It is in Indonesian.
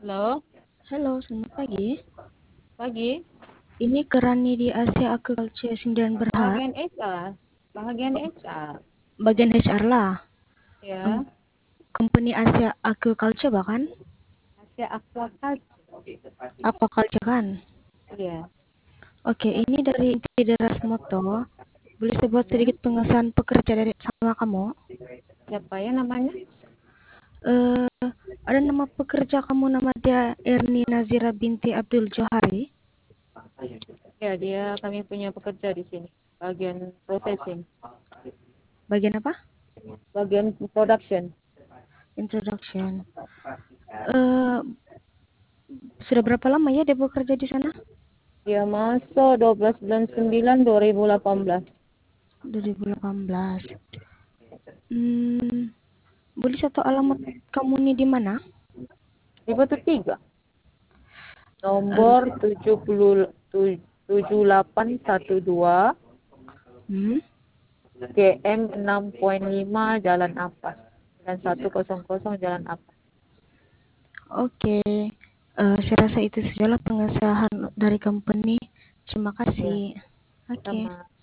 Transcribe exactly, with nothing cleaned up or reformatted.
Halo, Halo, selamat pagi. pagi. Ini Kerani di Asia Agriculture Sindiran Berhad, Bahagian H R. Bahagian H R. bagian H R lah. Em, Ya, Company Asia Agriculture bahkan, Asia Aquaculture. aquaculture kan. Iya. Oke, ini dari Intideras Moto. Boleh saya buat Hmm. sedikit pengesahan pekerja dari sama kamu? Siapa ya namanya? Eh, ada nama pekerja kamu, nama dia Erni Nazira binti Abdul Johari. Ya, dia kami punya pekerja di sini. Bagian processing, Bagian apa? bagian production. Introduction. Eh, sudah berapa lama ya dia bekerja di sana? Dia masuk dua belas bulan sembilan dua ribu delapan belas. dua ribu delapan belas. Hmm, boleh satu alamat kamu nih di mana? Di Batu Tiga. Eh, Nomor tujuh puluh tujuh delapan satu dua hmm, G M enam koma lima Jalan Ampas. Dan satu kosong kosong Jalan Ampas. oke. Eh, saya rasa itu sajalah pengesahan dari company. Terima Ya, kasih. Oke. sama.